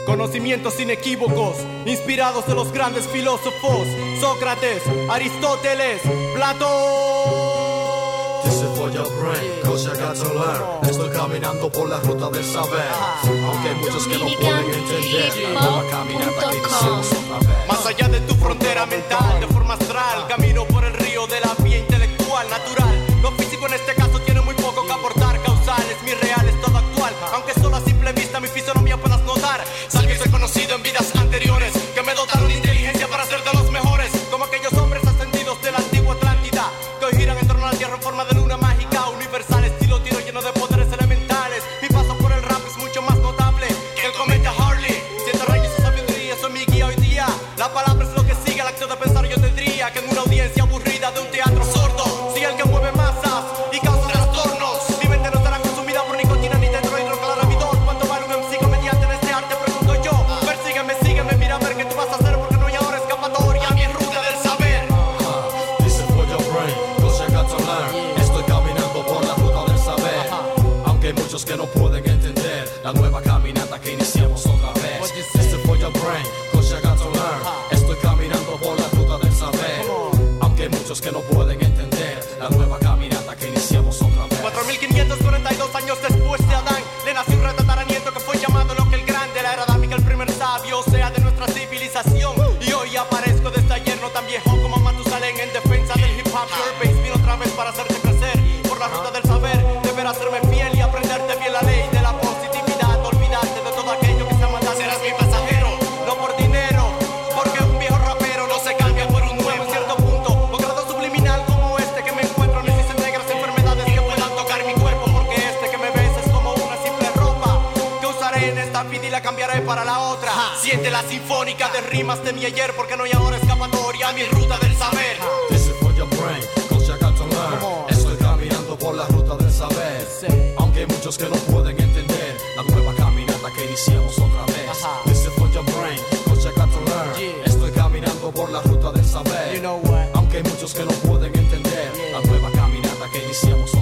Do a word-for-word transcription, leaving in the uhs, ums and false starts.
Conocimientos inequívocos, inspirados de los grandes filósofos, Sócrates, Aristóteles, Platón. This is for your brain, cause I got to learn. Estoy caminando por la ruta del saber, aunque hay muchos que no pueden entender la nueva caminata que iniciamos otra vez. Más allá de tu frontera mental, de forma astral, camino por el río de la vía intelectual, natural. Lo físico en este caso tiene muy poco que aportar, causales, mi real es todo actual. Aunque solo a simple vista mi fisonomía puedas notar. Sabio soy conocido en vidas anteriores, que me dotaron de inteligencia para ser de los mejores. Como aquellos hombres ascendidos de la antigua Atlántida, que hoy giran en torno a la tierra en forma de luna mágica, universal, estilo tiro lleno de poderes elementales. Mi paso por el rap es mucho más notable que el cometa Harley. Siete rayos de sabiduría, soy mi guía hoy día. La palabra es lo que sigue, la acción de pensar yo tendría que en una audiencia aburrida de un teatro sordo, sigue el que mueve masas y causa trastornos. Mi mente no será consumida por nicotina ni tetrohidrocannabinol. ¿Cuánto vale un M C comediante en este arte? Pregunto yo. Persígueme, sígueme, mira a ver qué tú vas a hacer, porque no hay ahora escapatoria. Mi ruta del saber. Uh, this is for your brain, cause I got to learn. Estoy caminando por la ruta del saber, aunque hay muchos que no pueden entender la nueva caminata que iniciamos otra vez. This is for your brain, cause I got to learn. Estoy caminando por la ruta del saber, aunque hay muchos que no pueden entender la nueva caminata que iniciamos otra vez. cuatro mil quinientos cuarenta y dos años después de Adán, le nació un retataranieto que fue llamado lo que el grande, la era adámica, el primer sabio, o sea, de nuestra civilización. Y hoy aparezco desde ayer, no tan viejo como Matusalén, en defensa del hip hop. Your bass vino otra vez para hacerte crecer por la ruta del saber. Deberás serme fiel y aprenderte bien la ley de la positividad. Olvidarte de todo aquello que sea maldad. Serás mi pasajero, no por dinero, porque un viejo rapero no se cambia por un nuevo. En cierto punto, un grado subliminal como este que me encuentro necesita negras enfermedades que puedan tocar mi cuerpo, porque este que me ves es como una simple ropa que usaré en esta vida y la cambiaré para la otra. Siente la sinfónica de rimas de mi ayer, porque no hay ahora escapatoria. Mi ruta del saber. This is for your brain, cause I got to learn. Estoy caminando por la ruta del saber, aunque hay muchos que no pueden entender la nueva caminata que iniciamos otra vez. This is for your brain, cause I got to learn. Estoy caminando por la ruta del saber, You know what? aunque hay muchos que no pueden entender la nueva caminata que iniciamos otra vez.